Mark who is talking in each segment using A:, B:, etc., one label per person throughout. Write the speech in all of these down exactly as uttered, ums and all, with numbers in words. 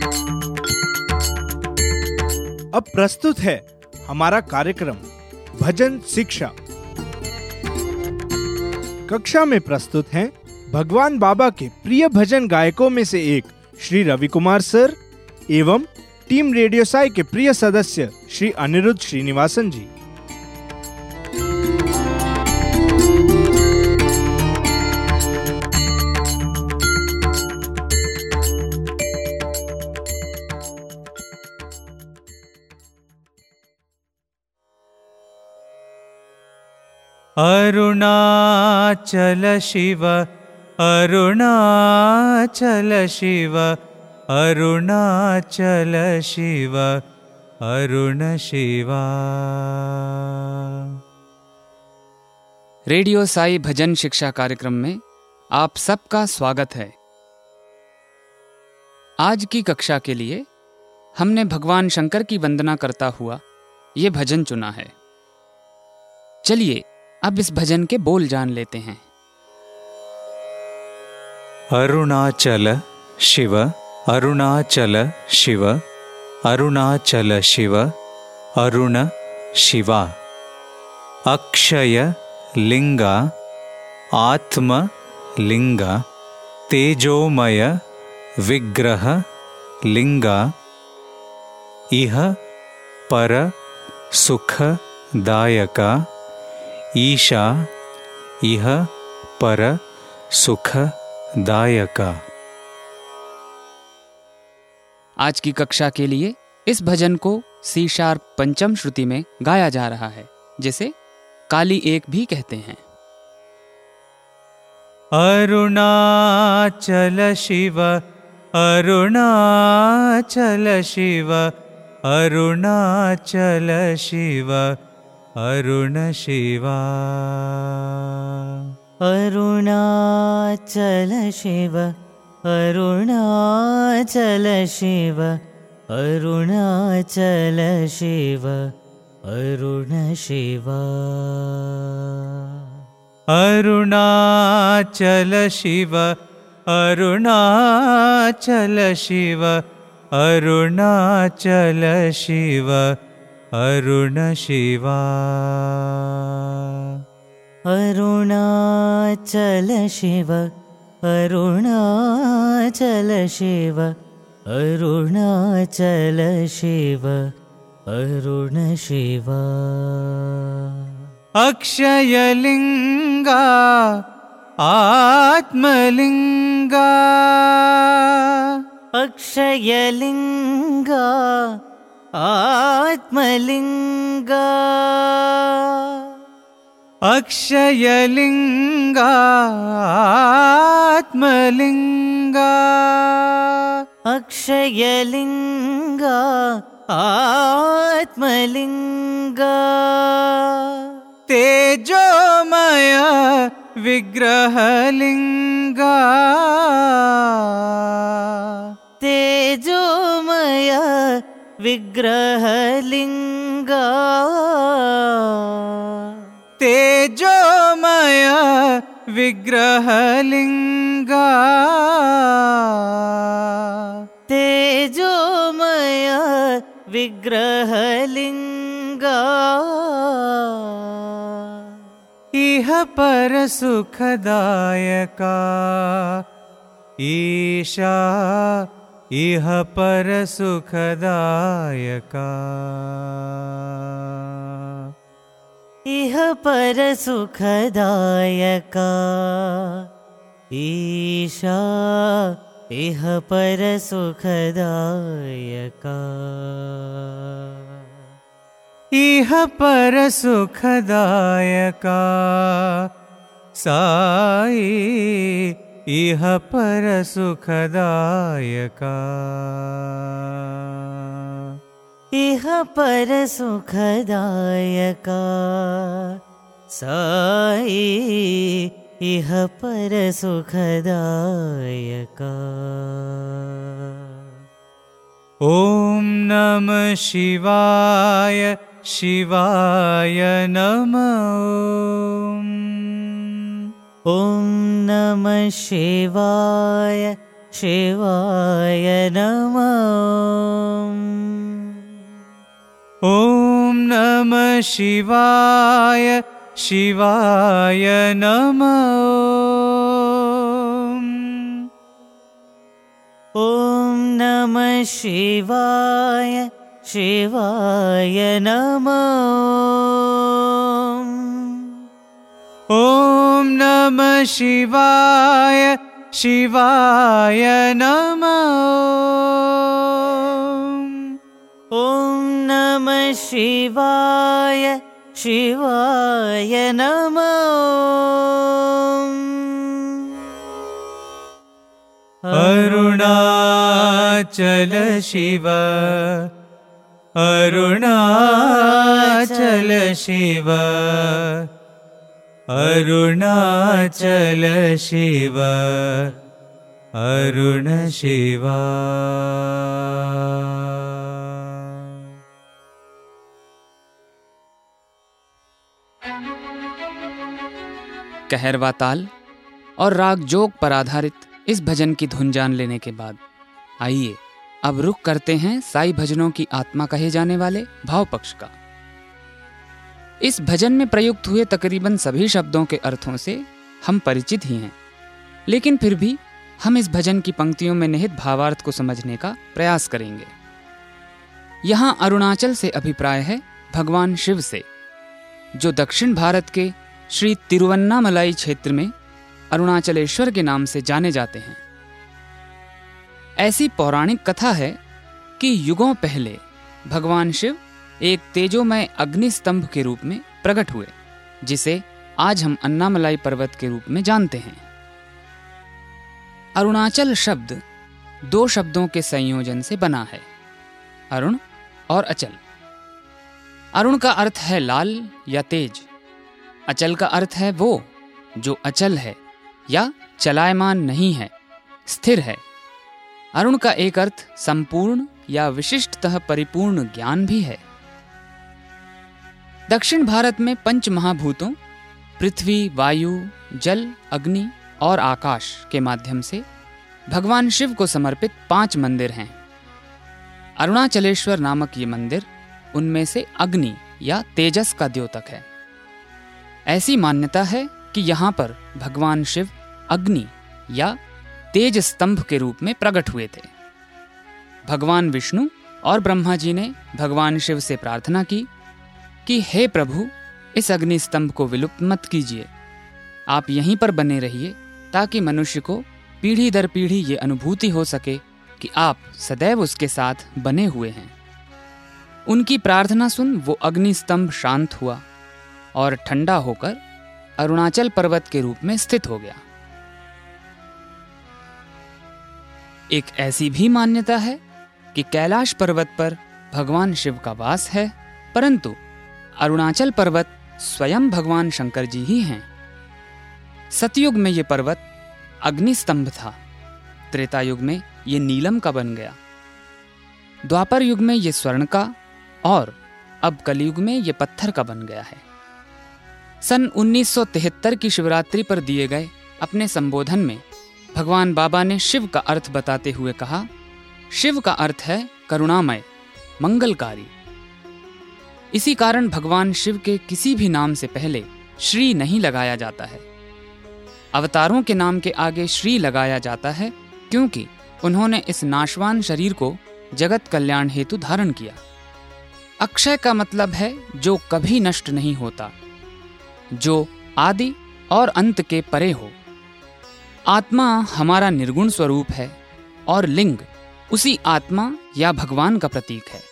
A: अब प्रस्तुत है हमारा कार्यक्रम भजन शिक्षा। कक्षा में प्रस्तुत हैं भगवान बाबा के प्रिय भजन गायकों में से एक श्री रवि कुमार सर एवं टीम रेडियो साई के प्रिय सदस्य श्री अनिरुद्ध श्रीनिवासन जी।
B: अरुणाचल शिव अरुणाचल शिव अरुणाचल शिव अरुण शिवा।
C: रेडियो साई भजन शिक्षा कार्यक्रम में आप सबका स्वागत है। आज की कक्षा के लिए हमने भगवान शंकर की वंदना करता हुआ ये भजन चुना है। चलिए अब इस भजन के बोल जान लेते हैं।
B: अरुणाचल शिव अरुणाचल शिव अरुणाचल शिव अरुण शिवा। अक्षय लिंगा आत्म लिंगा तेजोमय विग्रह लिंगा इह पर सुखदायका ईशा इह पर सुखदायका।
C: आज की कक्षा के लिए इस भजन को सी शार्प पंचम श्रुति में गाया जा रहा है, जिसे काली एक भी कहते हैं।
B: अरुणाचल शिव अरुणाचल शिव अरुणाचल शिव अरुण शिवा।
D: अरुणाचल शिव अरुणाचल शिव अरुणाचल शिव अरुण शिवा।
B: अरुणाचल शिव अरुणाचल शिव अरुणाचल शिव अरुण शिवा।
D: अरुणाचल शिव अरुणाचल शिव अरुणाचल शिव अरुण शिवा।
B: अक्षयलिंगा आत्मलिंगा
D: अक्षयलिंगा आत्मलिंगा
B: अक्षयलिंगा आत्मलिंगा
D: अक्षयलिंगा आत्मलिंगा
B: तेजोमय विग्रहलिंगा
D: तेजोमय विग्रहलिंगा
B: तेजोमय विग्रहलिंगा
D: तेजोमय विग्रहलिंगा
B: इह पर सुखदायका ईशा इह पर सुखदायका
D: इह पर सुखदायका ईशा इह पर सुखदायका
B: इह पर सुखदायका साई इह पर सुखदायका
D: इह पर सुखदायका साई इह पर सुखदायका।
B: ओम नमः शिवाय शिवाय नमः।
D: ओम नमः शिवाय शिवाय नमः।
B: ॐ नमः शिवाय शिवाय नमः।
D: ॐ नमः शिवाय शिवाय नमः।
B: ॐ नमः शिवाय शिवाय नमः।
D: ॐ नमः शिवाय शिवाय नमः।
B: अरुणाचल शिव अरुणाचल शिव अरुणाचल शिव अरुण शिवा।
C: कहरवा ताल और राग जोग पर आधारित इस भजन की धुन जान लेने के बाद आइए अब रुख करते हैं साई भजनों की आत्मा कहे जाने वाले भाव पक्ष का। इस भजन में प्रयुक्त हुए तकरीबन सभी शब्दों के अर्थों से हम परिचित ही हैं, लेकिन फिर भी हम इस भजन की पंक्तियों में निहित भावार्थ को समझने का प्रयास करेंगे। यहाँ अरुणाचल से अभिप्राय है भगवान शिव से, जो दक्षिण भारत के श्री तिरुवन्नामलाई क्षेत्र में अरुणाचलेश्वर के नाम से जाने जाते हैं। ऐसी पौराणिक कथा है कि युगों पहले भगवान शिव एक तेजोमय अग्नि स्तंभ के रूप में प्रकट हुए, जिसे आज हम अन्नामलाई पर्वत के रूप में जानते हैं। अरुणाचल शब्द दो शब्दों के संयोजन से बना है, अरुण और अचल। अरुण का अर्थ है लाल या तेज, अचल का अर्थ है वो जो अचल है या चलायमान नहीं है, स्थिर है। अरुण का एक अर्थ संपूर्ण या विशिष्टतः परिपूर्ण ज्ञान भी है। दक्षिण भारत में पंच महाभूतों पृथ्वी, वायु, जल, अग्नि और आकाश के माध्यम से भगवान शिव को समर्पित पांच मंदिर हैं। अरुणाचलेश्वर नामक ये मंदिर उनमें से अग्नि या तेजस का द्योतक है। ऐसी मान्यता है कि यहाँ पर भगवान शिव अग्नि या तेज स्तंभ के रूप में प्रकट हुए थे। भगवान विष्णु और ब्रह्मा जी ने भगवान शिव से प्रार्थना की कि हे प्रभु, इस अग्नि स्तंभ को विलुप्त मत कीजिए, आप यहीं पर बने रहिए ताकि मनुष्य को पीढ़ी दर पीढ़ी ये अनुभूति हो सके कि आप सदैव उसके साथ बने हुए हैं। उनकी प्रार्थना सुन वो अग्नि स्तंभ शांत हुआ और ठंडा होकर अरुणाचल पर्वत के रूप में स्थित हो गया। एक ऐसी भी मान्यता है कि कैलाश पर्वत पर भगवान शिव का वास है, परंतु अरुणाचल पर्वत स्वयं भगवान शंकर जी ही हैं। सतयुग में ये पर्वत अग्नि स्तंभ था, त्रेता युग में ये नीलम का बन गया, द्वापर युग में ये स्वर्ण का और अब कलयुग में ये पत्थर का बन गया है। सन उन्नीस सौ तिहत्तर की शिवरात्रि पर दिए गए अपने संबोधन में भगवान बाबा ने शिव का अर्थ बताते हुए कहा, शिव का अर्थ है करुणामय, मंगलकारी। इसी कारण भगवान शिव के किसी भी नाम से पहले श्री नहीं लगाया जाता है। अवतारों के नाम के आगे श्री लगाया जाता है क्योंकि उन्होंने इस नाशवान शरीर को जगत कल्याण हेतु धारण किया। अक्षय का मतलब है जो कभी नष्ट नहीं होता, जो आदि और अंत के परे हो। आत्मा हमारा निर्गुण स्वरूप है और लिंग उसी आत्मा या भगवान का प्रतीक है।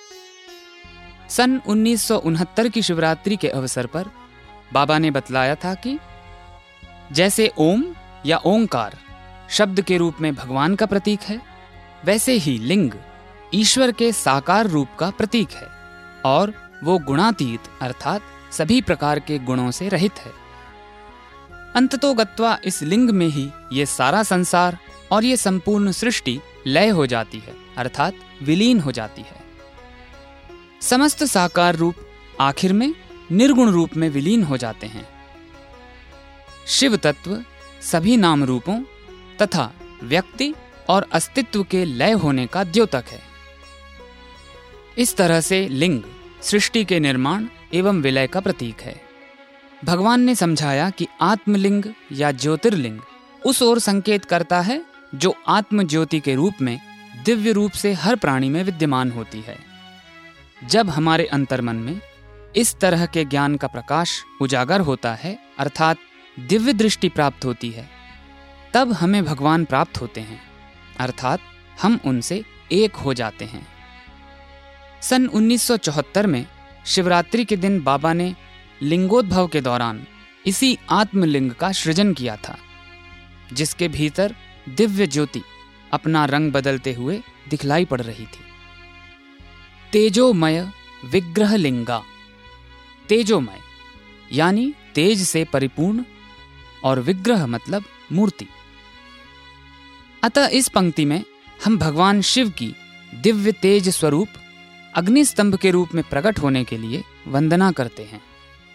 C: सन उन्नीस सौ उनहत्तर की शिवरात्रि के अवसर पर बाबा ने बतलाया था कि जैसे ओम या ओंकार शब्द के रूप में भगवान का प्रतीक है, वैसे ही लिंग ईश्वर के साकार रूप का प्रतीक है और वो गुणातीत अर्थात सभी प्रकार के गुणों से रहित है। अंततोगत्वा इस लिंग में ही ये सारा संसार और ये संपूर्ण सृष्टि लय हो जाती है, अर्थात विलीन हो जाती है। समस्त साकार रूप आखिर में निर्गुण रूप में विलीन हो जाते हैं। शिव तत्व सभी नाम रूपों तथा व्यक्ति और अस्तित्व के लय होने का द्योतक है। इस तरह से लिंग सृष्टि के निर्माण एवं विलय का प्रतीक है। भगवान ने समझाया कि आत्मलिंग या ज्योतिर्लिंग उस ओर संकेत करता है जो आत्म ज्योति के रूप में दिव्य रूप से हर प्राणी में विद्यमान होती है। जब हमारे अंतर्मन में इस तरह के ज्ञान का प्रकाश उजागर होता है, अर्थात दिव्य दृष्टि प्राप्त होती है, तब हमें भगवान प्राप्त होते हैं, अर्थात हम उनसे एक हो जाते हैं। सन उन्नीस सौ चौहत्तर में शिवरात्रि के दिन बाबा ने लिंगोद्भव के दौरान इसी आत्मलिंग का सृजन किया था, जिसके भीतर दिव्य ज्योति अपना रंग बदलते हुए दिखलाई पड़ रही थी। तेजोमय विग्रह लिंगा। तेजोमय यानी तेज से परिपूर्ण और विग्रह मतलब मूर्ति। अतः इस पंक्ति में हम भगवान शिव की दिव्य तेज स्वरूप अग्निस्तंभ के रूप में प्रकट होने के लिए वंदना करते हैं।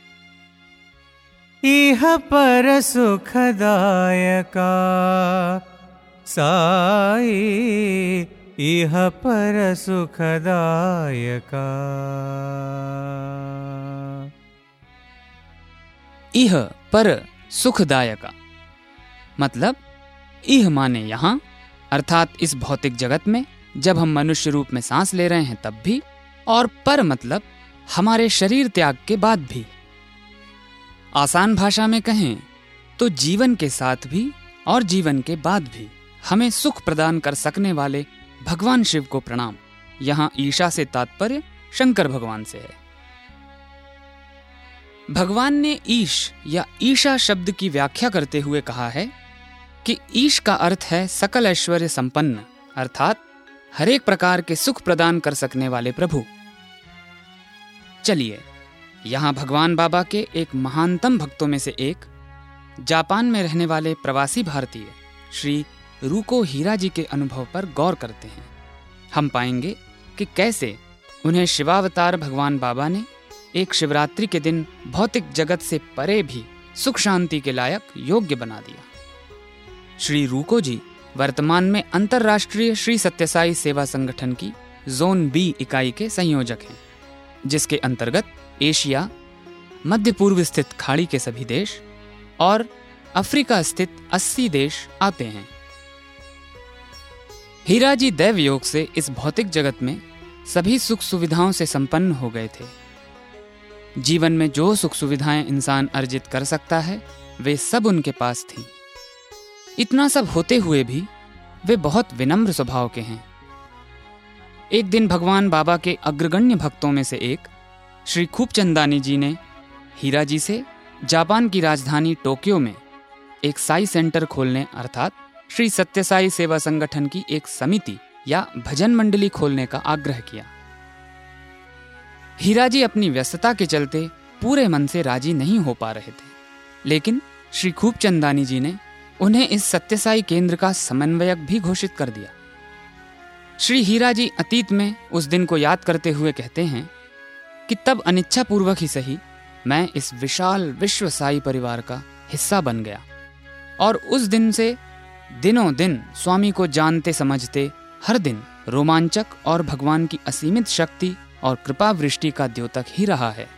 D: इह पर सुखदायका साई, इह पर सुखदायका।
C: इह पर सुखदायका मतलब इह माने यहाँ, अर्थात इस भौतिक जगत में जब हम मनुष्य रूप में सांस ले रहे हैं तब भी, और पर मतलब हमारे शरीर त्याग के बाद भी। आसान भाषा में कहें तो जीवन के साथ भी और जीवन के बाद भी हमें सुख प्रदान कर सकने वाले भगवान शिव को प्रणाम। यहाँ ईशा से तात्पर्य शंकर भगवान से है। भगवान ने ईश या ईशा शब्द की व्याख्या करते हुए कहा है कि ईश का अर्थ है सकल ऐश्वर्य संपन्न, अर्थात हर एक प्रकार के सुख प्रदान कर सकने वाले प्रभु। चलिए, यहाँ भगवान बाबा के एक महानतम भक्तों में से एक, जापान में रहने वाले प्रवासी भारतीय श्री रूको हीरा जी के अनुभव पर गौर करते हैं। हम पाएंगे कि कैसे उन्हें शिवावतार भगवान बाबा ने एक शिवरात्रि के दिन भौतिक जगत से परे भी सुख शांति के लायक योग्य बना दिया। श्री रूको जी वर्तमान में अंतर्राष्ट्रीय श्री सत्यसाई सेवा संगठन की जोन बी इकाई के संयोजक हैं, जिसके अंतर्गत एशिया, मध्य पूर्व स्थित खाड़ी के सभी देश और अफ्रीका स्थित अस्सी देश आते हैं। हीरा जी दैव योग से इस भौतिक जगत में सभी सुख सुविधाओं से संपन्न हो गए थे। जीवन में जो सुख सुविधाएं इंसान अर्जित कर सकता है वे सब उनके पास थी। इतना सब होते हुए भी वे बहुत विनम्र स्वभाव के हैं। एक दिन भगवान बाबा के अग्रगण्य भक्तों में से एक श्री खूबचंदानी जी ने हीरा जी से जापान की राजधानी टोक्यो में एक साई सेंटर खोलने, अर्थात श्री सत्यसाई सेवा संगठन की एक समिति या भजन मंडली खोलने का आग्रह किया। हीरा जी अपनी व्यस्तता के चलते पूरे मन से राजी नहीं हो पा रहे थे, लेकिन श्री खूबचंदानी जी ने उन्हें इस सत्यसाई केंद्र का समन्वयक भी घोषित कर दिया। श्री हीरा जी अतीत में उस दिन को याद करते हुए कहते हैं कि तब अनिच्छा पूर्वक ही सही मैं इस विशाल विश्व साई परिवार का हिस्सा बन गया, और उस दिन से दिनों दिन स्वामी को जानते समझते हर दिन रोमांचक और भगवान की असीमित शक्ति और कृपा वृष्टि का द्योतक ही रहा है।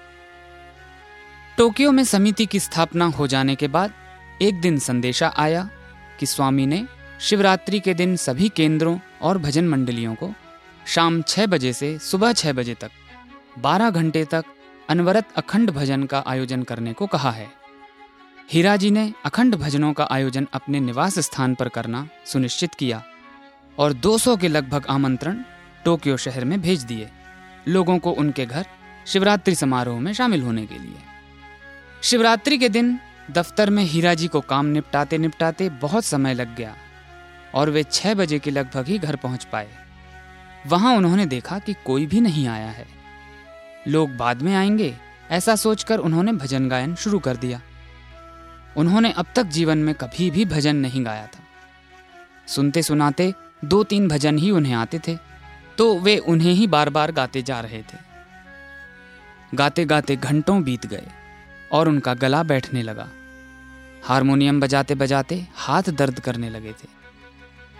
C: टोक्यो में समिति की स्थापना हो जाने के बाद एक दिन संदेशा आया कि स्वामी ने शिवरात्रि के दिन सभी केंद्रों और भजन मंडलियों को शाम छह बजे से सुबह छह बजे तक बारह घंटे तक अनवरत अखंड भजन का आयोजन करने को कहा है। हीरा जी ने अखंड भजनों का आयोजन अपने निवास स्थान पर करना सुनिश्चित किया और दो सौ के लगभग आमंत्रण टोक्यो शहर में भेज दिए लोगों को उनके घर शिवरात्रि समारोह में शामिल होने के लिए। शिवरात्रि के दिन दफ्तर में हीरा जी को काम निपटाते निपटाते बहुत समय लग गया और वे छह बजे के लगभग ही घर पहुंच पाए। वहां उन्होंने देखा कि कोई भी नहीं आया है। लोग बाद में आएंगे ऐसा सोचकर उन्होंने भजन गायन शुरू कर दिया। उन्होंने अब तक जीवन में कभी भी भजन नहीं गाया था। सुनते सुनाते दो तीन भजन ही उन्हें आते थे, तो वे उन्हें ही बार बार गाते जा रहे थे। गाते गाते घंटों बीत गए और उनका गला बैठने लगा। हारमोनियम बजाते बजाते हाथ दर्द करने लगे थे।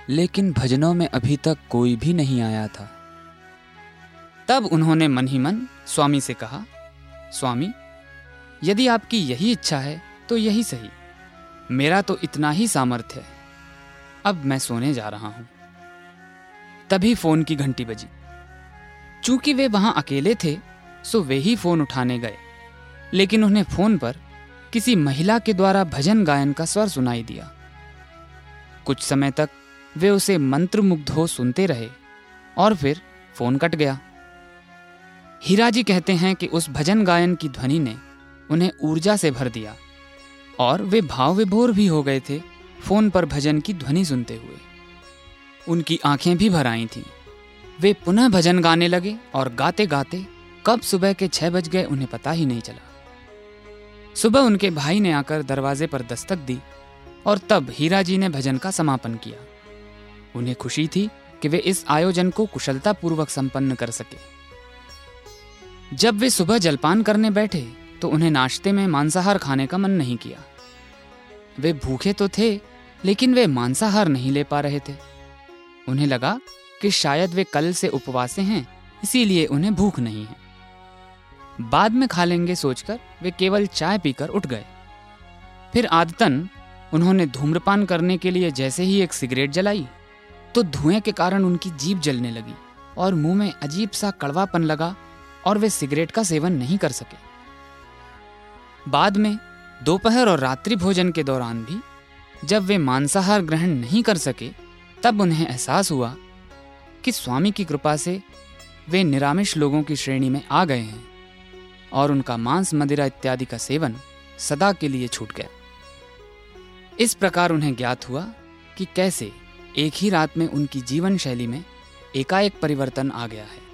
C: लेकिन भजनों में अभी तक कोई भी नहीं आया था। तब उन्होंने मन ही मन स्वामी से कहा, स्वामी, यदि आपकी यही इच्छा है तो यही सही, मेरा तो इतना ही सामर्थ्य है, अब मैं सोने जा रहा हूं। तभी फोन की घंटी बजी। चूंकि वे वहां अकेले थे सो वे ही फोन उठाने गए, लेकिन उन्हें फोन पर किसी महिला के द्वारा भजन गायन का स्वर सुनाई दिया। कुछ समय तक वे उसे मंत्रमुग्ध हो सुनते रहे और फिर फोन कट गया। हीरा जी कहते हैं कि उस भजन गायन की ध्वनि ने उन्हें ऊर्जा से भर दिया और वे भाव विभोर भी हो गए थे फोन पर भजन की ध्वनि सुनते हुए। उनकी आंखें भी भर आई थीं। वे पुनः भजन गाने लगे और गाते गाते कब सुबह के छह बज गए उन्हें पता ही नहीं चला। सुबह उनके भाई ने आकर दरवाजे पर दस्तक दी और तब हीरा जी ने भजन का समापन किया। उन्हें खुशी थी कि वे इस आयोजन को कुशलतापूर्वक संपन्न कर सके। जब वे सुबह जलपान करने बैठे तो उन्हें नाश्ते में मांसाहार खाने का मन नहीं किया। वे भूखे तो थे लेकिन वे मांसाहार नहीं ले पा रहे थे। उन्हें लगा कि शायद वे कल से उपवासे हैं, इसीलिए उन्हें भूख नहीं है। बाद में खा लेंगे सोचकर वे केवल चाय पीकर उठ गए। फिर आदतन उन्होंने धूम्रपान करने के लिए जैसे ही एक सिगरेट जलाई तो धुएं के कारण उनकी जीभ जलने लगी और मुंह में अजीब सा कड़वापन लगा और वे सिगरेट का सेवन नहीं कर सके। बाद में दोपहर और रात्रि भोजन के दौरान भी जब वे मांसाहार ग्रहण नहीं कर सके तब उन्हें एहसास हुआ कि स्वामी की कृपा से वे निरामिष लोगों की श्रेणी में आ गए हैं और उनका मांस मदिरा इत्यादि का सेवन सदा के लिए छूट गया। इस प्रकार उन्हें ज्ञात हुआ कि कैसे एक ही रात में उनकी जीवन शैली में एकाएक परिवर्तन आ गया है।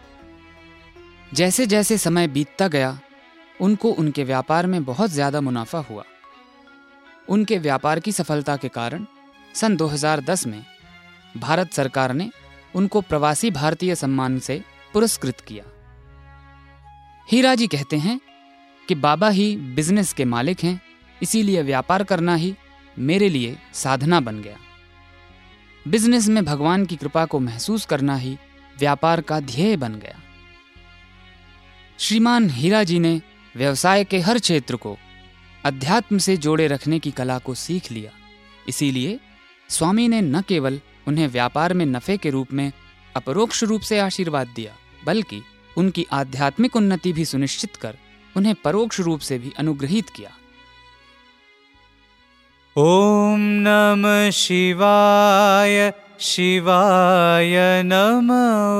C: जैसे जैसे समय बीतता गया उनको उनके व्यापार में बहुत ज्यादा मुनाफा हुआ। उनके व्यापार की सफलता के कारण सन दो हज़ार दस में भारत सरकार ने उनको प्रवासी भारतीय सम्मान से पुरस्कृत किया। हीरा जी कहते हैं कि बाबा ही बिजनेस के मालिक हैं, इसीलिए व्यापार करना ही मेरे लिए साधना बन गया। बिजनेस में भगवान की कृपा को महसूस करना ही व्यापार का ध्येय बन गया। श्रीमान हीरा जी ने व्यवसाय के हर क्षेत्र को अध्यात्म से जोड़े रखने की कला को सीख लिया। इसीलिए स्वामी ने न केवल उन्हें व्यापार में नफे के रूप में अपरोक्ष रूप से आशीर्वाद दिया, बल्कि उनकी आध्यात्मिक उन्नति भी सुनिश्चित कर उन्हें परोक्ष रूप से भी अनुग्रहित किया।
D: ओम नमः शिवाय, शिवाय नमः।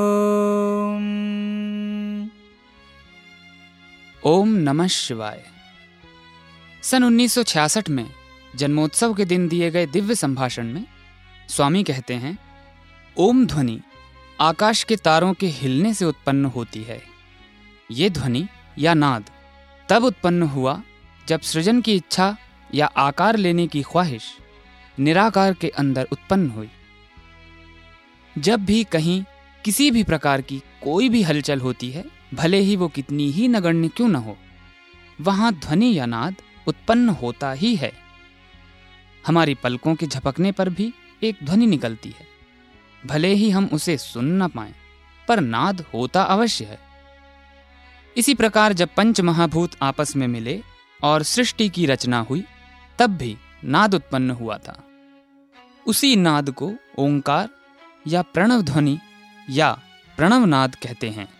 C: ओम नमः शिवाय। सन उन्नीस सौ छियासठ में जन्मोत्सव के दिन दिए गए दिव्य संभाषण में स्वामी कहते हैं, ओम ध्वनि आकाश के तारों के हिलने से उत्पन्न होती है। ये ध्वनि या नाद तब उत्पन्न हुआ जब सृजन की इच्छा या आकार लेने की ख्वाहिश निराकार के अंदर उत्पन्न हुई। जब भी कहीं किसी भी प्रकार की कोई भी हलचल होती है, भले ही वो कितनी ही नगण्य क्यों न हो, वहां ध्वनि या नाद उत्पन्न होता ही है। हमारी पलकों के झपकने पर भी एक ध्वनि निकलती है, भले ही हम उसे सुन न पाएं, पर नाद होता अवश्य है। इसी प्रकार जब पंच महाभूत आपस में मिले और सृष्टि की रचना हुई, तब भी नाद उत्पन्न हुआ था। उसी नाद को ओंकार या प्रणव ध्वनि या प्रणव नाद कहते हैं।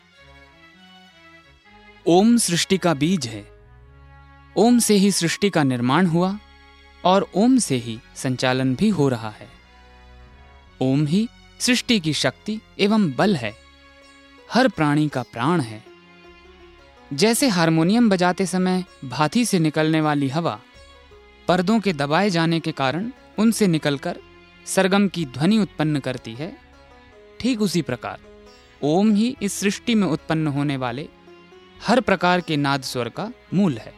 C: ओम सृष्टि का बीज है। ओम से ही सृष्टि का निर्माण हुआ और ओम से ही संचालन भी हो रहा है। ओम ही सृष्टि की शक्ति एवं बल है, हर प्राणी का प्राण है। जैसे हारमोनियम बजाते समय भाती से निकलने वाली हवा पर्दों के दबाए जाने के कारण उनसे निकलकर सरगम की ध्वनि उत्पन्न करती है, ठीक उसी प्रकार ओम ही इस सृष्टि में उत्पन्न होने वाले हर प्रकार के नाद स्वर का मूल है।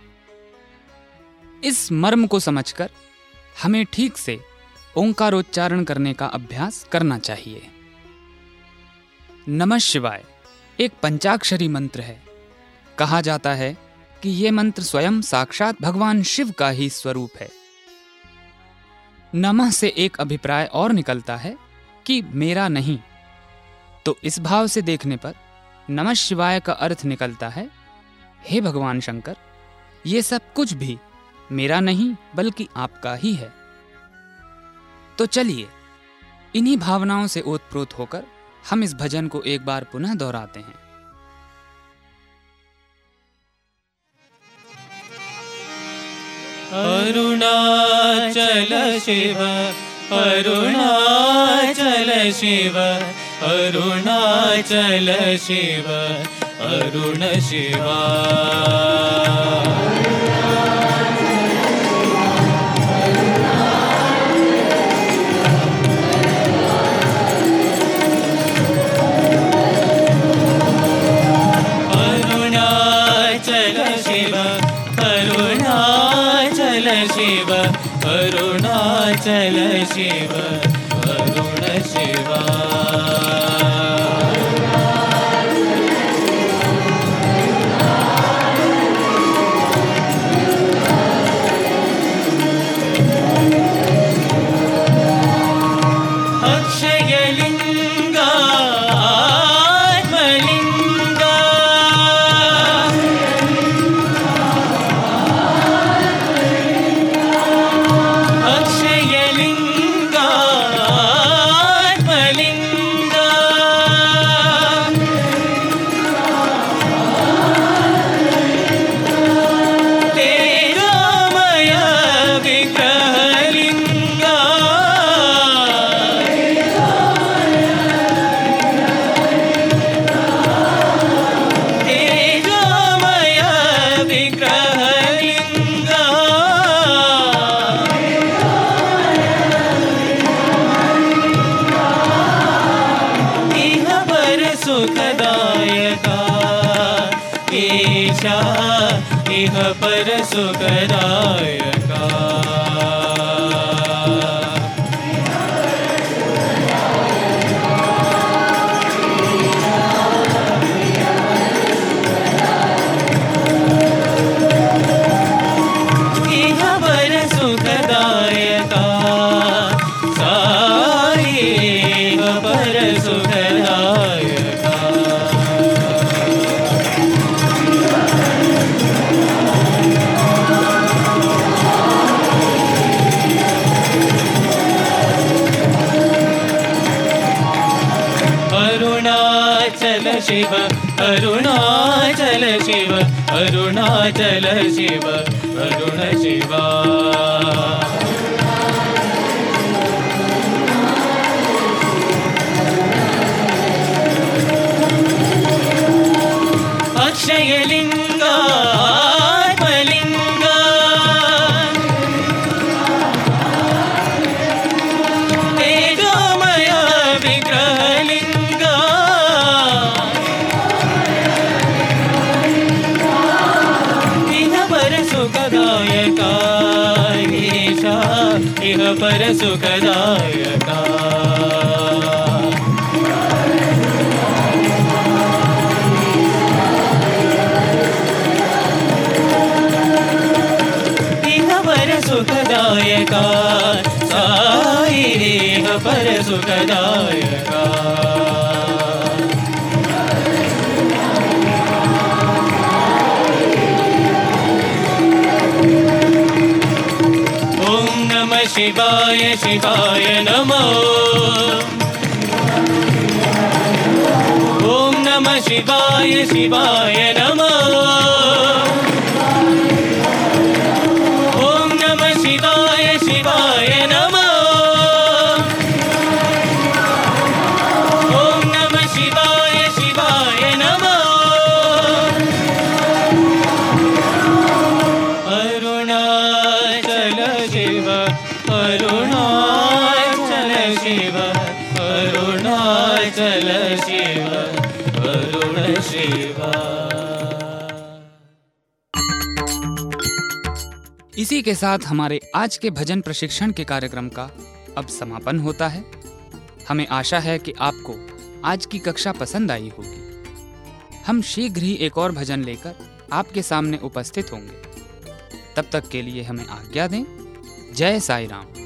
C: इस मर्म को समझकर हमें ठीक से ओंकारोच्चारण करने का अभ्यास करना चाहिए। नमः शिवाय एक पंचाक्षरी मंत्र है। कहा जाता है कि यह मंत्र स्वयं साक्षात भगवान शिव का ही स्वरूप है। नमः से एक अभिप्राय और निकलता है कि मेरा नहीं। तो इस भाव से देखने पर नमः शिवाय का अर्थ निकलता है, हे भगवान शंकर, ये सब कुछ भी मेरा नहीं बल्कि आपका ही है। तो चलिए इन्हीं भावनाओं से ओतप्रोत होकर हम इस भजन को एक बार पुनः दोहराते हैं।
B: अरुणाचल शिव अरुणाचल शिव अरुणाचल शिव अरुण शिवा। शिव अरुणाचल शिव अरुण शिवा। अक्षयलिंगा आत्मलिंगा इह पर सुखदायका। इह पर सुखदायका साई इह पर सुखदायका। अरुणाचल शिव अरुणाचल शिव अरुणाचल शिव अरुण शिवा। अक्षयलिंगा आत्मलिंगा तेजोमय विग्रहलिंगा। इह पर सुखदायका ईशा इह पर सुखदायका। सुखदायका साई इह पर सुखदायका। ओम नमः शिवाय शिवाय नमो। ओम नमः शिवाय शिवाय नमो। शिवाय शिवाय नमो। ओम नमः शिवाय शिवाय नमो। अरुणाचल शिव अरुणाचल शिव अरुणाचल शिव अरुण शिवा।
C: इसी के साथ हमारे आज के भजन प्रशिक्षण के कार्यक्रम का अब समापन होता है। हमें आशा है कि आपको आज की कक्षा पसंद आई होगी। हम शीघ्र ही एक और भजन लेकर आपके सामने उपस्थित होंगे। तब तक के लिए हमें आज्ञा दें। जय साईं राम।